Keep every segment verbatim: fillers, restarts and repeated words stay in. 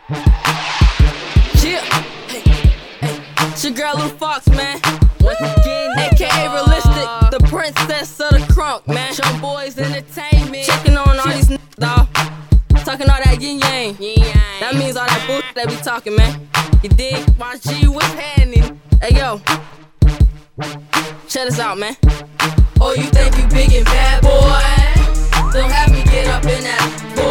Yeah, hey, hey, it's your girl Lil Fox, man. Once again, A K A Realistic, the princess of the crunk, man. Show boys entertainment, checking on all these niggas, dawg. Talking all that yin yang. That means all that bullshit they be talking, man. You dig? Y G, what's happening? Hey yo, check this out, man. Oh, you think you big and bad, boy? Don't have me get up in that,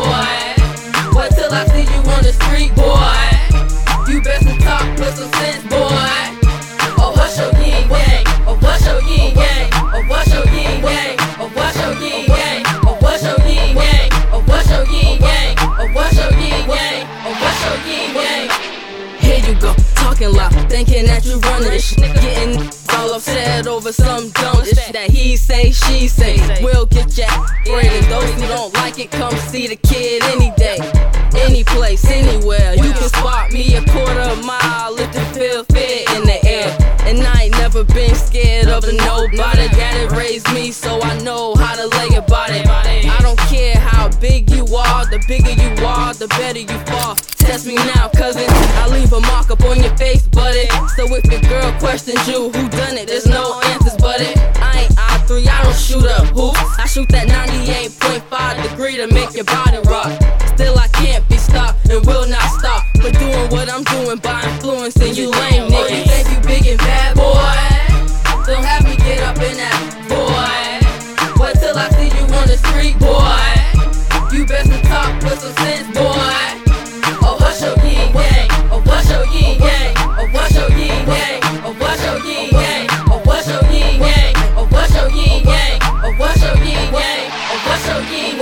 boy. But till I see you on the street, boy, you best to talk with some sense, boy. Oh, what's your yin yang? Oh, what's your yin yang? Oh, what's your yin yang? Oh, what's your yin yang? Oh, what's your yin yang? Oh, what's your yin yang? Oh, what's your yin yang? Oh, what's your yin yang? Here you go, talking loud, thinking that you running this shit. Getting all upset over some dumb shit that he say, she say. We'll get ya afraid, and those who don't like it, come see the kid any day, any place, anywhere. You can spot me a quarter mile if the feel fit in the air. And I ain't never been scared of a nobody. Daddy raised me so I know how to lay about it. I don't care how big you are, the bigger you are, the better you fall. Test me now, cousin, I leave a mark up on your face, buddy. So if your girl questions you, who done it, there's no answers, buddy. I ain't I three, I don't shoot up hoops. I shoot that ninety-eight point five degree to make your body rock. Still I can't be stopped and will not stop for doing what I'm doing by influencing you lame niggas. You think you big and bad, boy? Don't have me get up in that, boy. But till I see you on the street, boy, you best to talk with some sense, boy. Oh, what's your yin yang? Oh, what's your yin yang? Oh, what's your yin yang? Oh, what's your yin yang? Oh, what's your yin yang? Oh, what's your yin yang? Oh, what's your yin yang? Oh, what's your yin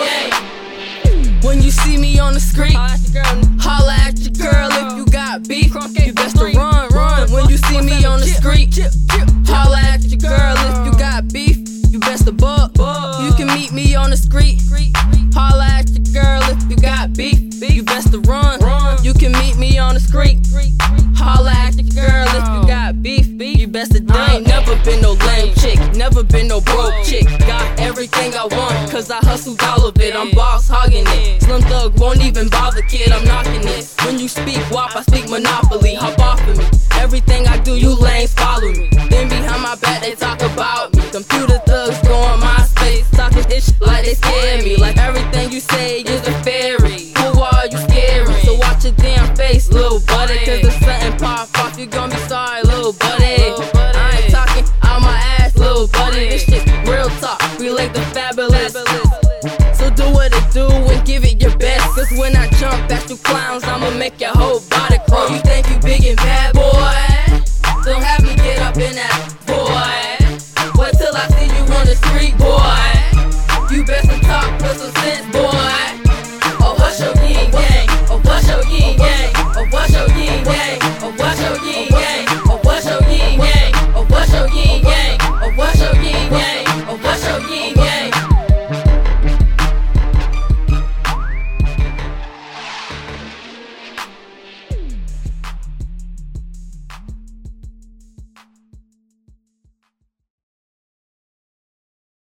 yang? When you see me on the street, holla at your girl if you got beef. You best to run, run. When you see me on the street, holla at your girl if you got beef. You best to buck. You can meet me on the street. Holla at your girl if you got beef. You best to run. You can meet me on the street. Holla at your girl if you got beef. You best to die. I ain't never been no lame chick, never been no broke chick. Got everything I want, cause I hustled all of it. I'm boss hogging it. Slim Thug won't even bother, kid, I'm knocking it. When you speak W A P, I speak Monopoly. Hop off of me. Everything I do, you lanes follow me. Then behind my back, they talk about me. Computer thugs go on my space, talking this shit like they scare me. Like everything you say is a fairy. Who are you scary? So watch your damn face, little buddy. Cause if something pop off, you gon' be sorry, little buddy. I ain't talking out my ass, little buddy. This shit real talk, we like the fabulous. So do what it do and give it your best. Cause when I jump at you clowns, I'ma make your whole body crawl. You think you big and bad?